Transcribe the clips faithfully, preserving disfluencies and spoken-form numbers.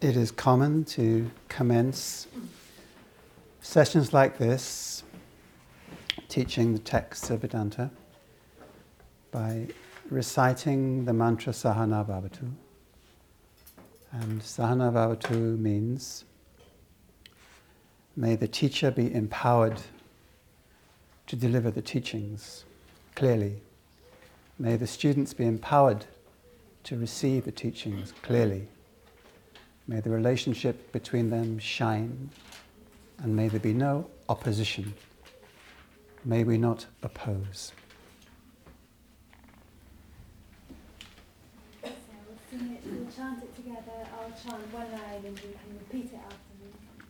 It is common to commence sessions like this, teaching the texts of Vedanta, by reciting the mantra Sahana Bhavatu. And Sahana Bhavatu means, may the teacher be empowered to deliver the teachings clearly. May the students be empowered to receive the teachings clearly. May the relationship between them shine, and may there be no opposition. May we not oppose. So we'll sing it, we'll chant it together. I'll chant one line and you can repeat it after me.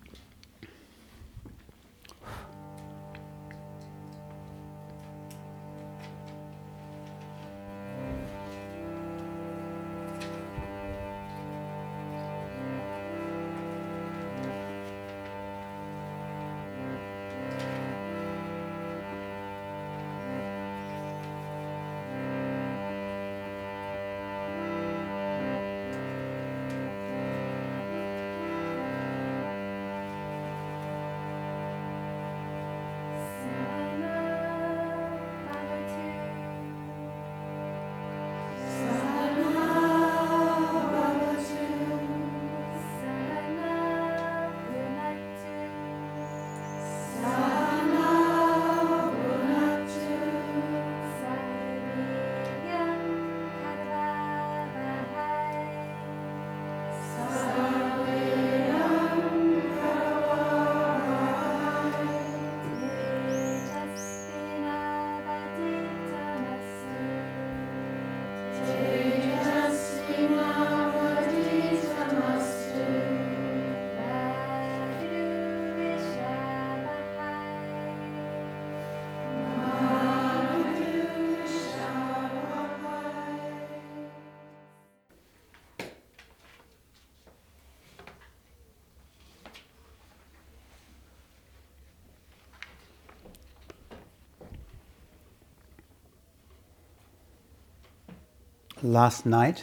Last night,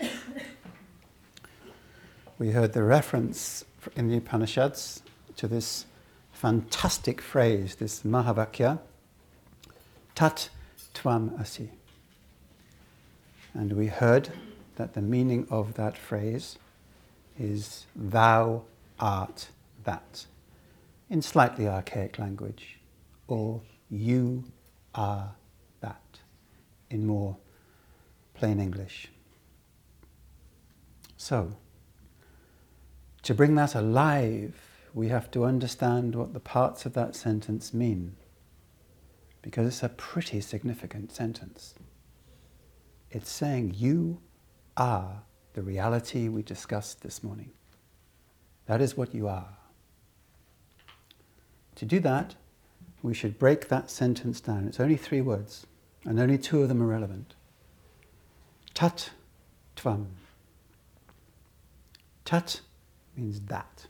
we heard the reference in the Upanishads to this fantastic phrase, this Mahavakya, Tat Tvam Asi. And we heard that the meaning of that phrase is thou art that, in slightly archaic language, or you are that, in more plain English. So, to bring that alive, we have to understand what the parts of that sentence mean, because it's a pretty significant sentence. It's saying you are the reality we discussed this morning. That is what you are. To do that, we should break that sentence down. It's only three words, and only two of them are relevant. Tat Tvam. Tat means that.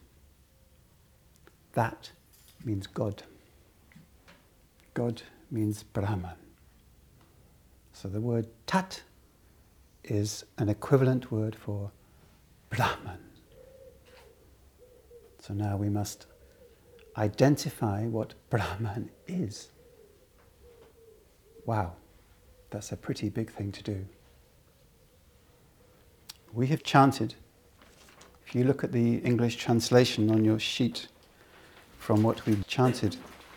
That means God. God means Brahman. So the word Tat is an equivalent word for Brahman. So now we must identify what Brahman is. Wow, that's a pretty big thing to do. We have chanted, if you look at the English translation on your sheet from what we've chanted,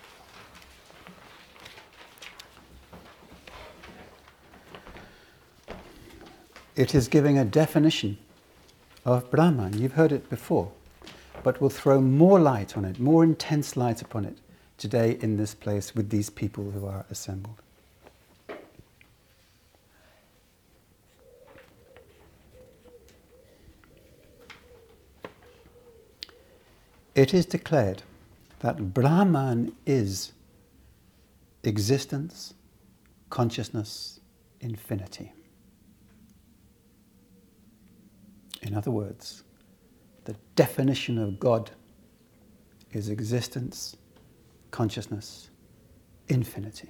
it is giving a definition of Brahman. You've heard it before, but we'll throw more light on it, more intense light upon it today in this place with these people who are assembled. It is declared that Brahman is existence, consciousness, infinity. In other words, the definition of God is existence, consciousness, infinity.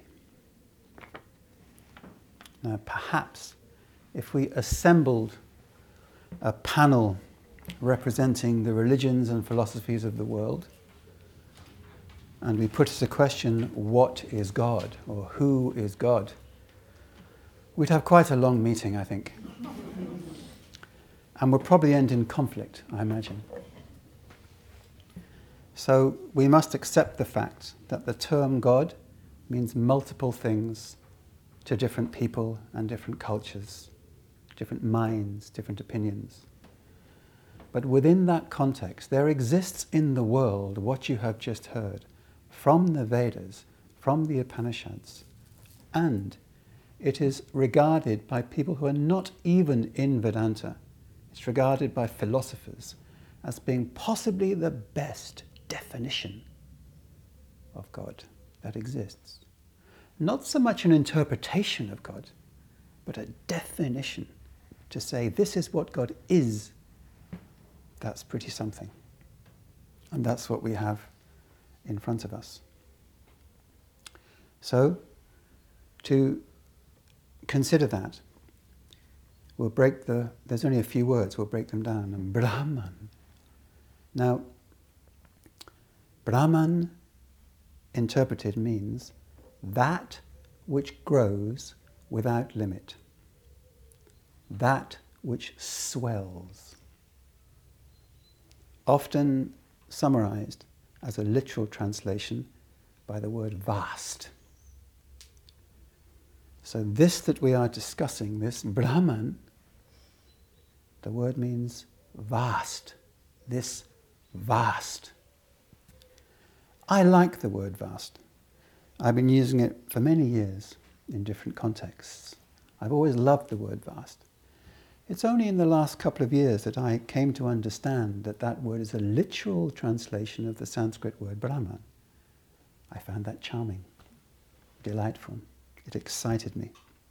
Now, perhaps if we assembled a panel representing the religions and philosophies of the world, and we put as a question, what is God, or who is God? We'd have quite a long meeting, I think. And we'll probably end in conflict, I imagine. So we must accept the fact that the term God means multiple things to different people and different cultures, different minds, different opinions. But within that context, there exists in the world what you have just heard from the Vedas, from the Upanishads, and it is regarded by people who are not even in Vedanta, it's regarded by philosophers as being possibly the best definition of God that exists. Not so much an interpretation of God, but a definition to say this is what God is. That's pretty something. And that's what we have in front of us. So, to consider that, we'll break the, there's only a few words, we'll break them down. And Brahman. Now, Brahman interpreted means that which grows without limit, that which swells. Often summarized as a literal translation by the word vast. So this that we are discussing, this Brahman, the word means vast, this vast. I like the word vast. I've been using it for many years in different contexts. I've always loved the word vast. It's only in the last couple of years that I came to understand that that word is a literal translation of the Sanskrit word Brahman. I found that charming, delightful. It excited me.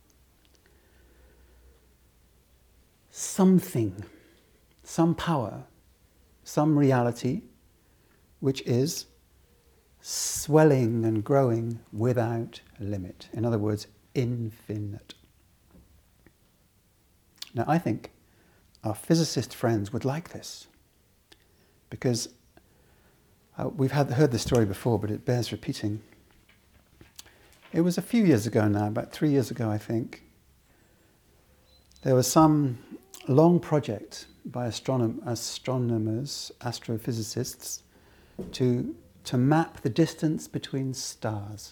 Something, some power, some reality, which is swelling and growing without limit. In other words, infinite. Now, I think our physicist friends would like this, because uh, we've had, heard this story before, but it bears repeating. It was a few years ago now, about three years ago, I think. There was some long project by astronom- astronomers, astrophysicists, to, to map the distance between stars.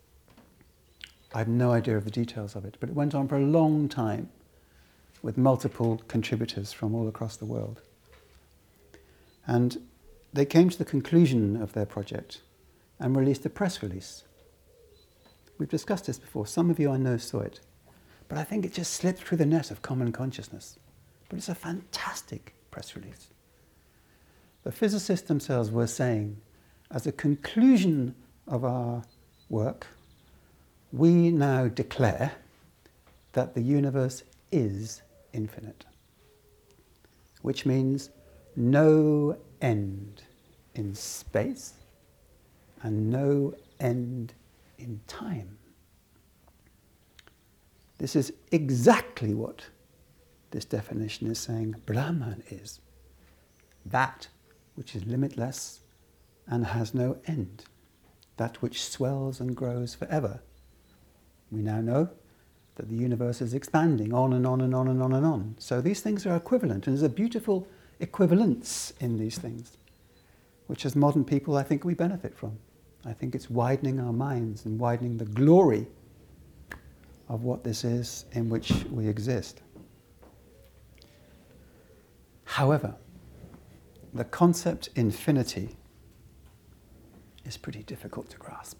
I have no idea of the details of it, but it went on for a long time with multiple contributors from all across the world. And they came to the conclusion of their project and released a press release. We've discussed this before. Some of you I know saw it. But I think it just slipped through the net of common consciousness. But it's a fantastic press release. The physicists themselves were saying, as a conclusion of our work, we now declare that the universe is infinite, which means no end in space and no end in time. This is exactly what this definition is saying Brahman is. That which is limitless and has no end. That which swells and grows forever. We now know that the universe is expanding on and on and on and on and on. So these things are equivalent, and there's a beautiful equivalence in these things, which as modern people I think we benefit from. I think it's widening our minds and widening the glory of what this is in which we exist. However, the concept infinity is pretty difficult to grasp.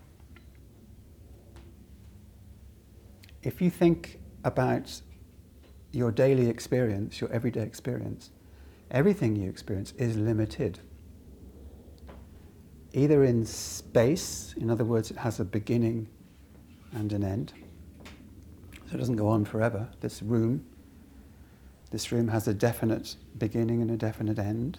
If you think about your daily experience, your everyday experience, everything you experience is limited. Either in space, in other words, it has a beginning and an end. So it doesn't go on forever. This room, this room has a definite beginning and a definite end.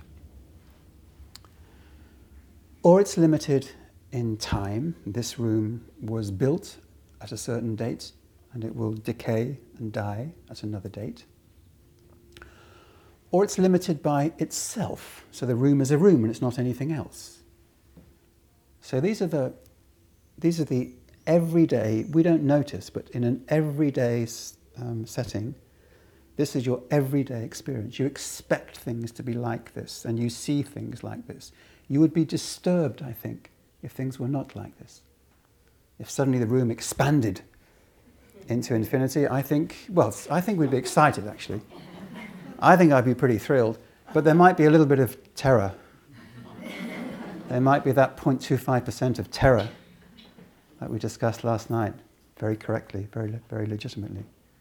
Or it's limited in time. This room was built at a certain date, and it will decay and die at another date. or it's limited by itself. So the room is a room and it's not anything else. So these are the these are the everyday, we don't notice, but in an everyday um, setting, this is your everyday experience. You expect things to be like this, and you see things like this. You would be disturbed, I think, if things were not like this. If suddenly the room expanded into infinity, I think, well, I think we'd be excited, actually. I think I'd be pretty thrilled, but there might be a little bit of terror. There might be that zero point two five percent of terror that we discussed last night, very correctly, very, very legitimately.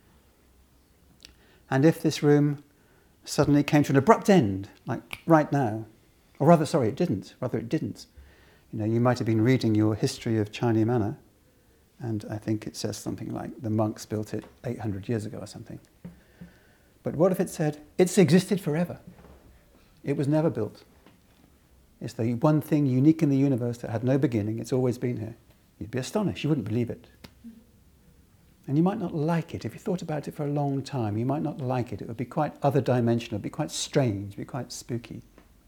And if this room suddenly came to an abrupt end, like right now, or rather, sorry, it didn't, rather it didn't. You know, you might have been reading your history of China Manor, and I think it says something like the monks built it eight hundred years ago or something. But what if it said, it's existed forever? It was never built. It's the one thing unique in the universe that had no beginning, it's always been here. You'd be astonished, you wouldn't believe it. And you might not like it. If you thought about it for a long time, you might not like it. It would be quite other dimensional, it would be quite strange, it would be quite spooky.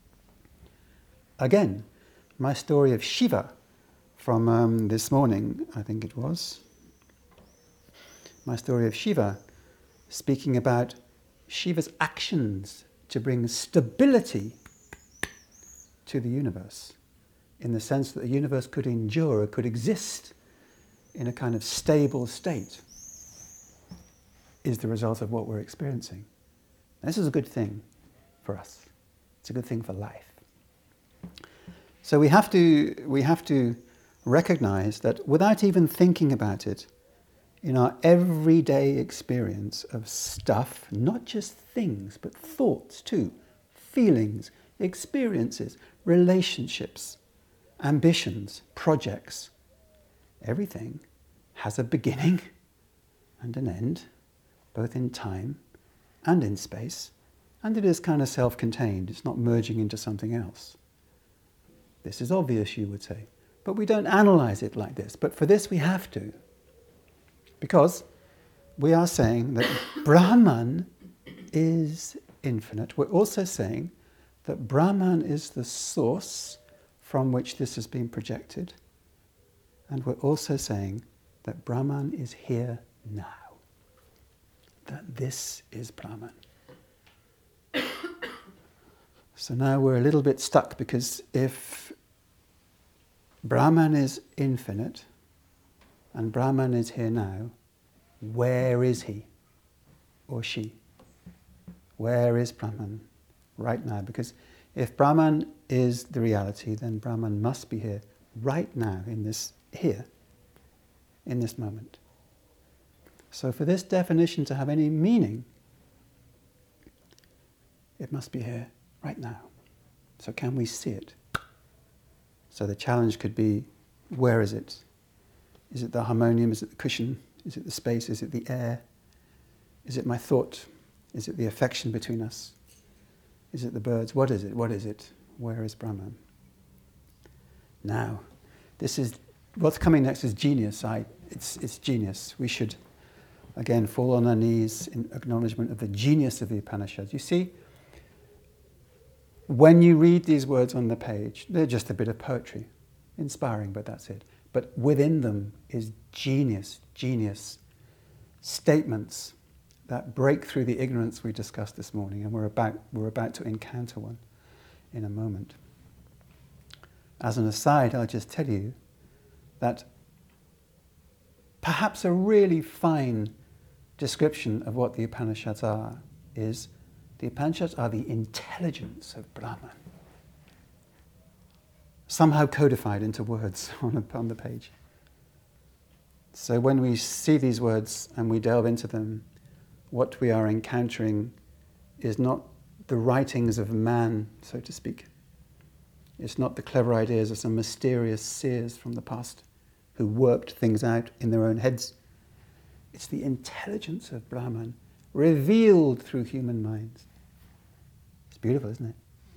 Again, my story of Shiva from um, this morning, I think it was. My story of Shiva, speaking about Shiva's actions to bring stability to the universe, in the sense that the universe could endure, or could exist in a kind of stable state, is the result of what we're experiencing. This is a good thing for us. It's a good thing for life. So we have to, we have to recognize that without even thinking about it, in our everyday experience of stuff, not just things, but thoughts too, feelings, experiences, relationships, ambitions, projects, everything has a beginning and an end, both in time and in space, and it is kind of self-contained. It's not merging into something else. This is obvious, you would say, but we don't analyze it like this. But for this we have to, because we are saying that Brahman is infinite. We're also saying that Brahman is the source from which this has been projected. And we're also saying that Brahman is here now. That this is Brahman. So now we're a little bit stuck, because if Brahman is infinite and Brahman is here now, where is he or she? Where is Brahman right now? Because if Brahman is the reality, then Brahman must be here right now, in this, here, in this moment. So for this definition to have any meaning, it must be here right now. So can we see it? So the challenge could be, where is it? Is it the harmonium? Is it the cushion? Is it the space? Is it the air? Is it my thought? Is it the affection between us? Is it the birds? What is it? What is it? Where is Brahman? Now, this is, what's coming next is genius. I, it's, it's genius. We should, again, fall on our knees in acknowledgement of the genius of the Upanishads. You see, when you read these words on the page, they're just a bit of poetry. Inspiring, but that's it. But within them is genius, genius statements that break through the ignorance we discussed this morning, and we're about, we're about to encounter one in a moment. As an aside, I'll just tell you that perhaps a really fine description of what the Upanishads are is, the Upanishads are the intelligence of Brahman, somehow codified into words on, a, on the page. So when we see these words and we delve into them, what we are encountering is not the writings of man, so to speak. It's not the clever ideas of some mysterious seers from the past who worked things out in their own heads. It's the intelligence of Brahman revealed through human minds. It's beautiful, isn't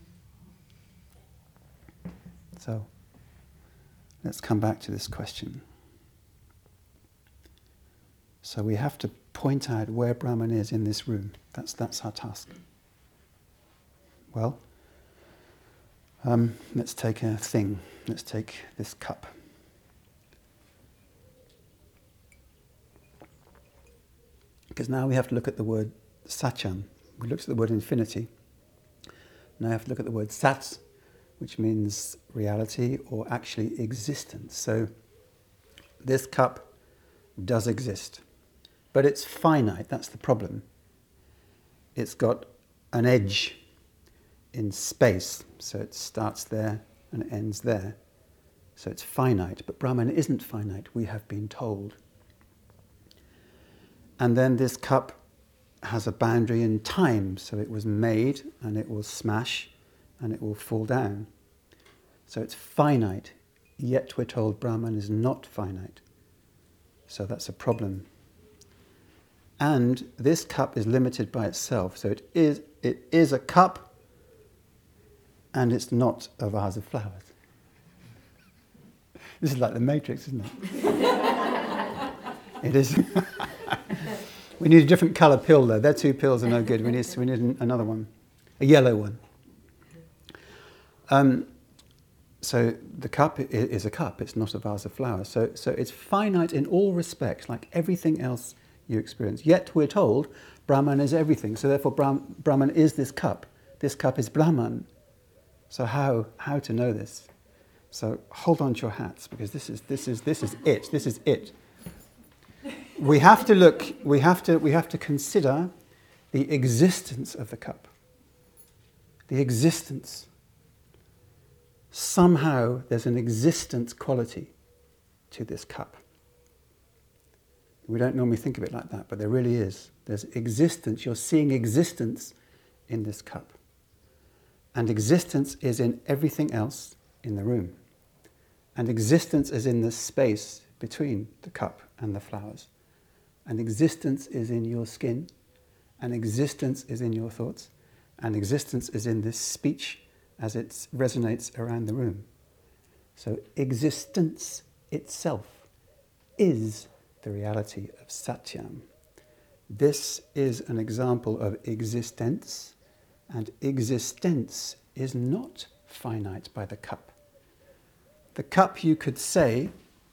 it? So, let's come back to this question. So we have to point out where Brahman is in this room. That's, that's our task. Well, um, let's take a thing. Let's take this cup. Because now we have to look at the word satyam. We looked at the word infinity. Now we have to look at the word sat, which means reality or actually existence. So this cup does exist, but it's finite. That's the problem. It's got an edge in space, so it starts there and it ends there. So it's finite, but Brahman isn't finite, we have been told. And then this cup has a boundary in time, so it was made and it will smash and it will fall down. So it's finite, yet we're told Brahman is not finite. So that's a problem. And this cup is limited by itself, so it is, it is a cup and it's not a vase of flowers. This is like the Matrix, isn't it? It is. We need a different colour pill, though. Their two pills are no good. We need, we need another one, a yellow one. Um, so the cup is a cup. It's not a vase of flowers. So, so it's finite in all respects, like everything else you experience. Yet we're told Brahman is everything. So therefore, Brahm, Brahman is this cup. This cup is Brahman. So how how to know this? So hold on to your hats, because this is this is this is it. This is it. We have to look. We have to we have to consider the existence of the cup. The existence. Somehow there's an existence quality to this cup. We don't normally think of it like that, but there really is. There's existence. You're seeing existence in this cup. And existence is in everything else in the room. And existence is in the space between the cup and the flowers. And existence is in your skin. And existence is in your thoughts. And existence is in this speech as it resonates around the room. So existence itself is the reality of Satyam. This is an example of existence, and existence is not finite by the cup. The cup, you could say,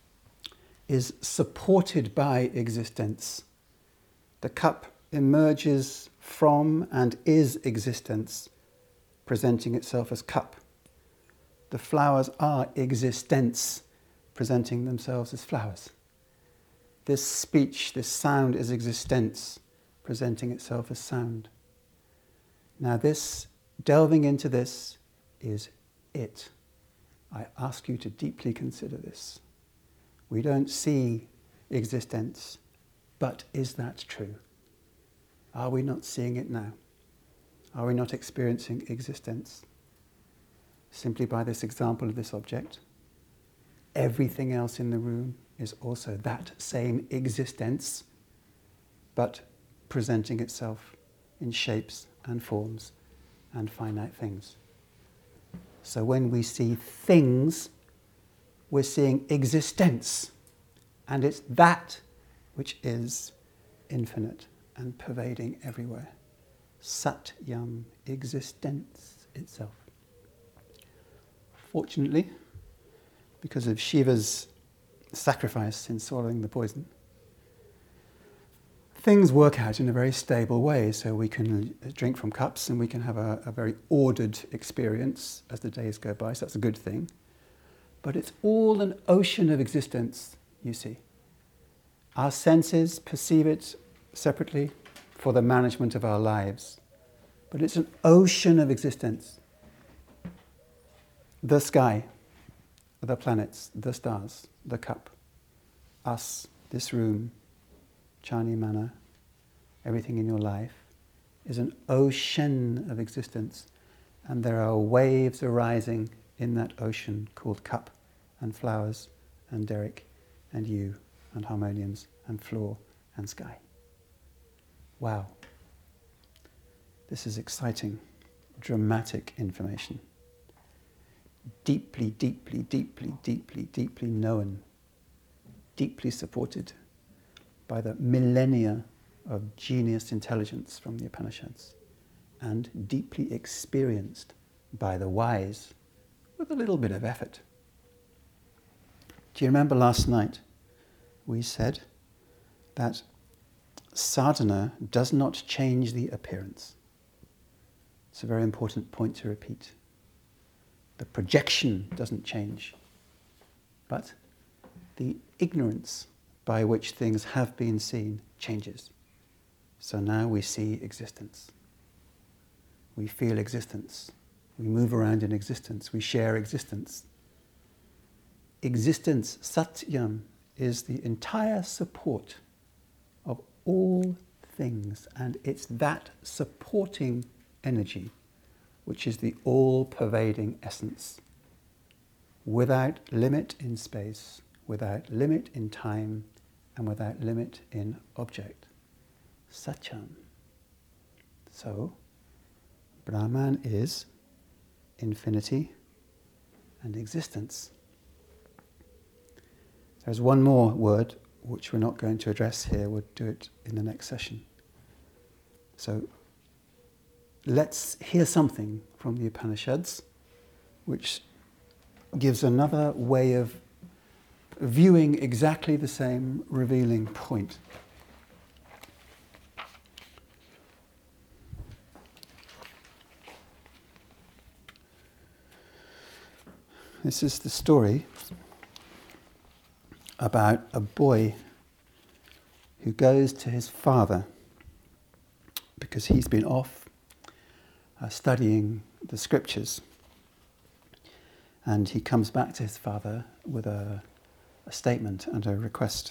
is supported by existence. The cup emerges from and is existence, presenting itself as cup. The flowers are existence, presenting themselves as flowers. This speech, this sound is existence, presenting itself as sound. Now this, delving into this, is it. I ask you to deeply consider this. We don't see existence, but is that true? Are we not seeing it now? Are we not experiencing existence? Simply by this example of this object. Everything else in the room is also that same existence, but presenting itself in shapes and forms and finite things. So when we see things, we're seeing existence, and it's that which is infinite and pervading everywhere. Satyam, existence itself. Fortunately, because of Shiva's sacrifice in swallowing the poison, things work out in a very stable way, so we can drink from cups and we can have a, a very ordered experience as the days go by, so that's a good thing. But it's all an ocean of existence, you see. Our senses perceive it separately for the management of our lives, but it's an ocean of existence. The sky, the planets, the stars, the cup, us, this room, Chani Mana, everything in your life is an ocean of existence, and there are waves arising in that ocean called cup and flowers and Derek and you and harmoniums and floor and sky. Wow. This is exciting, dramatic information. Deeply, deeply, deeply, deeply, deeply known, deeply supported by the millennia of genius intelligence from the Upanishads. and deeply experienced by the wise with a little bit of effort. Do you remember last night we said that sadhana does not change the appearance? It's a very important point to repeat. The projection doesn't change, but the ignorance by which things have been seen changes. So now we see existence. We feel existence. We move around in existence. We share existence. Existence, satyam, is the entire support of all things, and it's that supporting energy which is the all-pervading essence, without limit in space, without limit in time, and without limit in object. Satyam. So, Brahman is infinity and existence. There's one more word which we're not going to address here. We'll do it in the next session. So let's hear something from the Upanishads which gives another way of viewing exactly the same revealing point. This is the story about a boy who goes to his father because he's been off uh, studying the scriptures, and he comes back to his father with a, a statement and a request.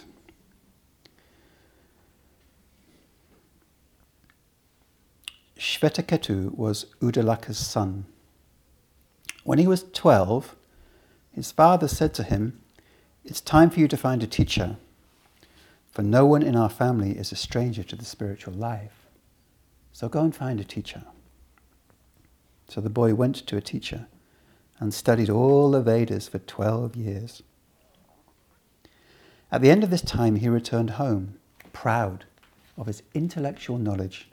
Shvetaketu was Uddalaka's son. When he was twelve, his father said to him, "It's time for you to find a teacher, for no one in our family is a stranger to the spiritual life. So go and find a teacher." So the boy went to a teacher and studied all the Vedas for twelve years. At the end of this time, he returned home, proud of his intellectual knowledge.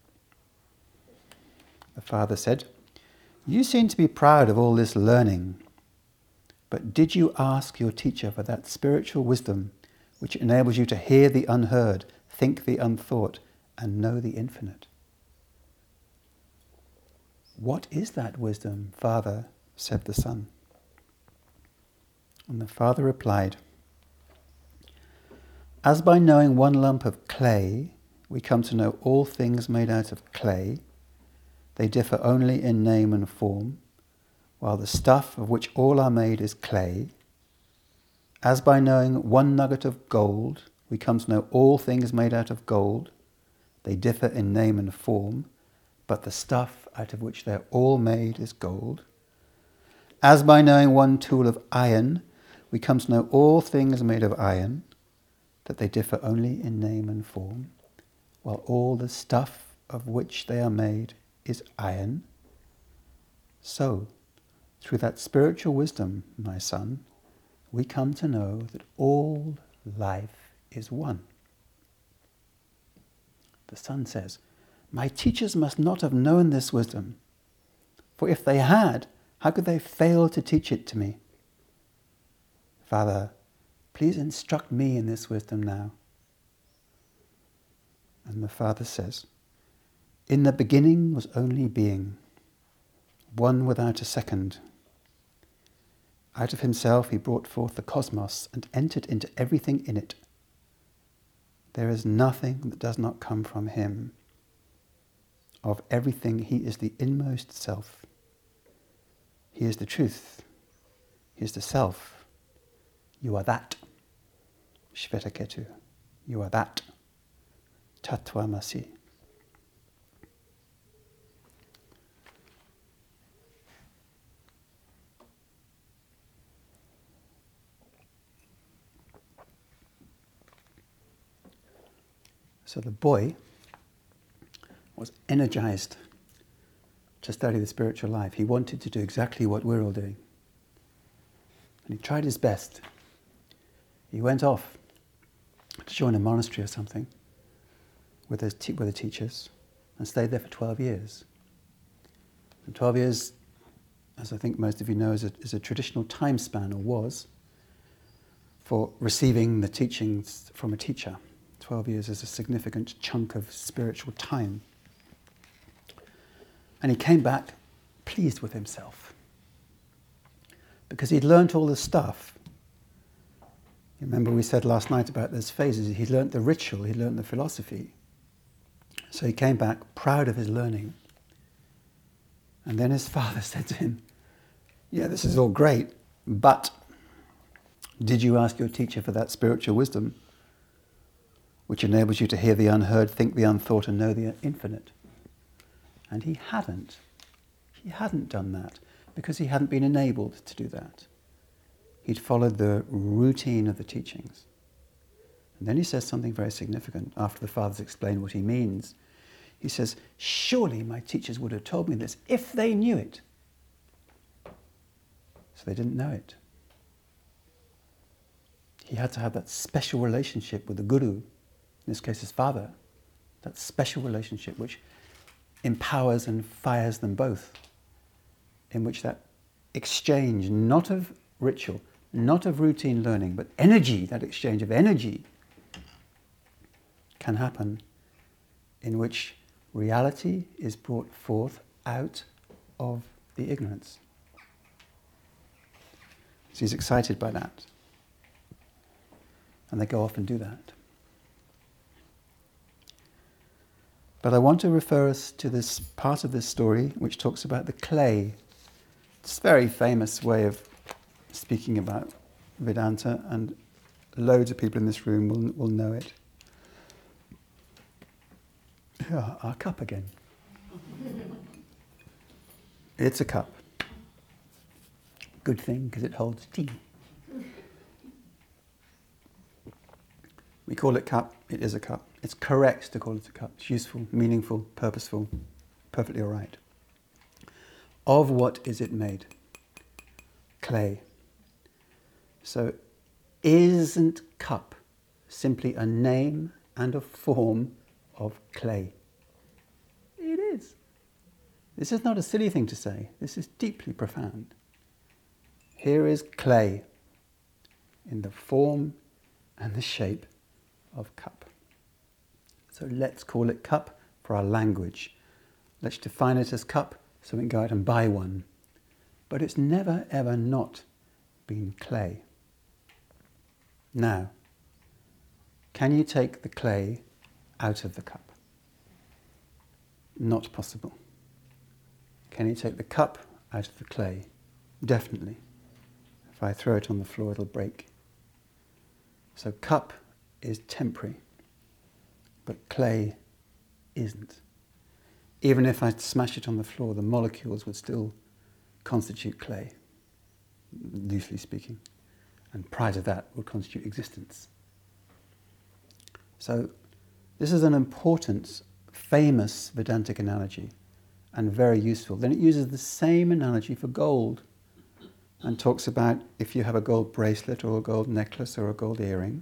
The father said, "You seem to be proud of all this learning. But did you ask your teacher for that spiritual wisdom which enables you to hear the unheard, think the unthought, and know the infinite?" "What is that wisdom, father?" said the son. And the father replied, "As by knowing one lump of clay, we come to know all things made out of clay, they differ only in name and form, while the stuff of which all are made is clay. As by knowing one nugget of gold, we come to know all things made out of gold. They differ in name and form, but the stuff out of which they're all made is gold. As by knowing one tool of iron, we come to know all things made of iron, that they differ only in name and form, while all the stuff of which they are made is iron. So, through that spiritual wisdom, my son, we come to know that all life is one." The son says, "My teachers must not have known this wisdom, for if they had, how could they fail to teach it to me? Father, please instruct me in this wisdom now." And the father says, "In the beginning was only being, one without a second. Out of himself he brought forth the cosmos and entered into everything in it. There is nothing that does not come from him. Of everything he is the inmost self. He is the truth. He is the self. You are that. Shvetaketu. You are that. Tattvamasi." So the boy was energized to study the spiritual life. He wanted to do exactly what we're all doing. And he tried his best. He went off to join a monastery or something with, his te- with the teachers and stayed there for twelve years. And twelve years, as I think most of you know, is a, is a traditional time span, or was, for receiving the teachings from a teacher. twelve years is a significant chunk of spiritual time. And he came back pleased with himself, because he'd learnt all the stuff. You remember we said last night about those phases. He'd learnt the ritual, he'd learnt the philosophy. So he came back proud of his learning. And then his father said to him, yeah, this is all great, but did you ask your teacher for that spiritual wisdom which enables you to hear the unheard, think the unthought, and know the infinite? And he hadn't. He hadn't done that because he hadn't been enabled to do that. He'd followed the routine of the teachings. And then he says something very significant after the father's explained what he means. He says, surely my teachers would have told me this if they knew it. So they didn't know it. He had to have that special relationship with the guru, in this case his father, that special relationship which empowers and fires them both, in which that exchange, not of ritual, not of routine learning, but energy, that exchange of energy can happen, in which reality is brought forth out of the ignorance. So he's excited by that. And they go off and do that. But I want to refer us to this part of this story which talks about the clay. It's a very famous way of speaking about Vedanta, and loads of people in this room will, will know it. Yeah, our cup again. It's a cup. Good thing, because it holds tea. We call it cup, it is a cup. It's correct to call it a cup. It's useful, meaningful, purposeful, perfectly all right. Of what is it made? Clay. So, isn't cup simply a name and a form of clay? It is. This is not a silly thing to say. This is deeply profound. Here is clay in the form and the shape of cup. So let's call it cup for our language. Let's define it as cup so we can go out and buy one. But it's never ever not been clay. Now, can you take the clay out of the cup? Not possible. Can you take the cup out of the clay? Definitely. If I throw it on the floor, it'll break. So cup is temporary, but clay isn't. Even if I smash it on the floor, the molecules would still constitute clay, loosely speaking, and prior to that would constitute existence. So this is an important, famous Vedantic analogy, and very useful. Then it uses the same analogy for gold, and talks about if you have a gold bracelet or a gold necklace or a gold earring,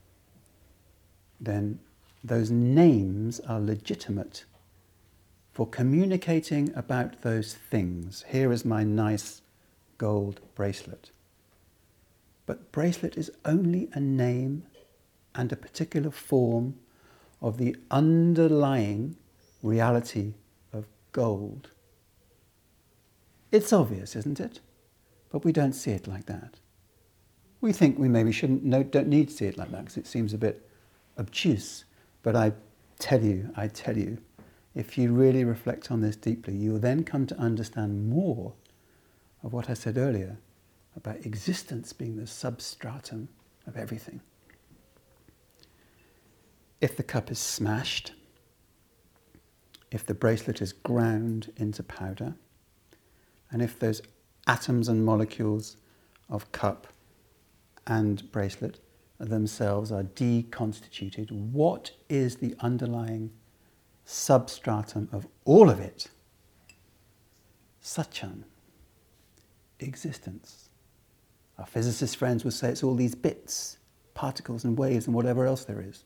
then those names are legitimate for communicating about those things. Here is my nice gold bracelet. But bracelet is only a name and a particular form of the underlying reality of gold. It's obvious, isn't it? But we don't see it like that. We think we maybe shouldn't, no, don't need to see it like that because it seems a bit obtuse. But I tell you, I tell you, if you really reflect on this deeply, you will then come to understand more of what I said earlier about existence being the substratum of everything. If the cup is smashed, if the bracelet is ground into powder, and if those atoms and molecules of cup and bracelet themselves are deconstituted, what is the underlying substratum of all of it? Satchan, existence. Our physicist friends would say it's all these bits, particles and waves and whatever else there is.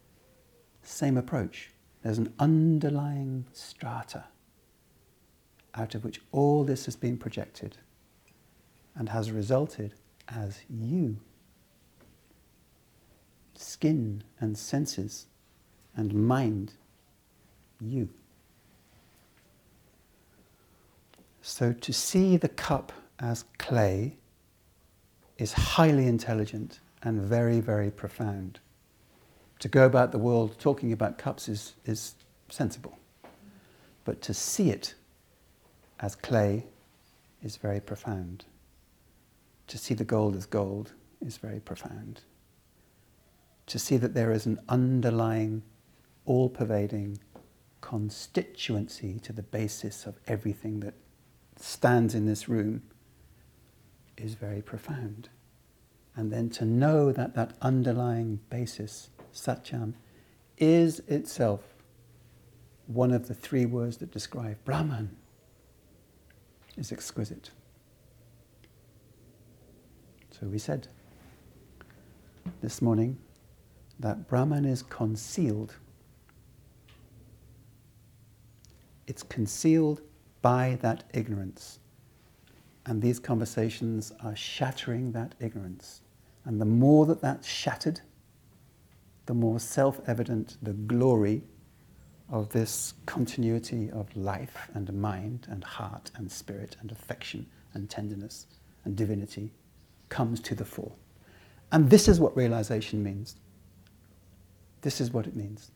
Same approach. There's an underlying strata. out of which all this has been projected and has resulted as you. Skin and senses and mind, you. So to see the cup as clay is highly intelligent and very, very profound. To go about the world talking about cups is, is sensible. But to see it as clay is very profound. To see the gold as gold is very profound. To see that there is an underlying, all-pervading constituency to the basis of everything that stands in this room is very profound. And then to know that that underlying basis, Satyam, is itself one of the three words that describe Brahman, is exquisite. So we said this morning that Brahman is concealed. It's concealed by that ignorance. And these conversations are shattering that ignorance. And the more that that's shattered, the more self-evident the glory of this continuity of life and mind and heart and spirit and affection and tenderness and divinity comes to the fore. And this is what realization means. This is what it means.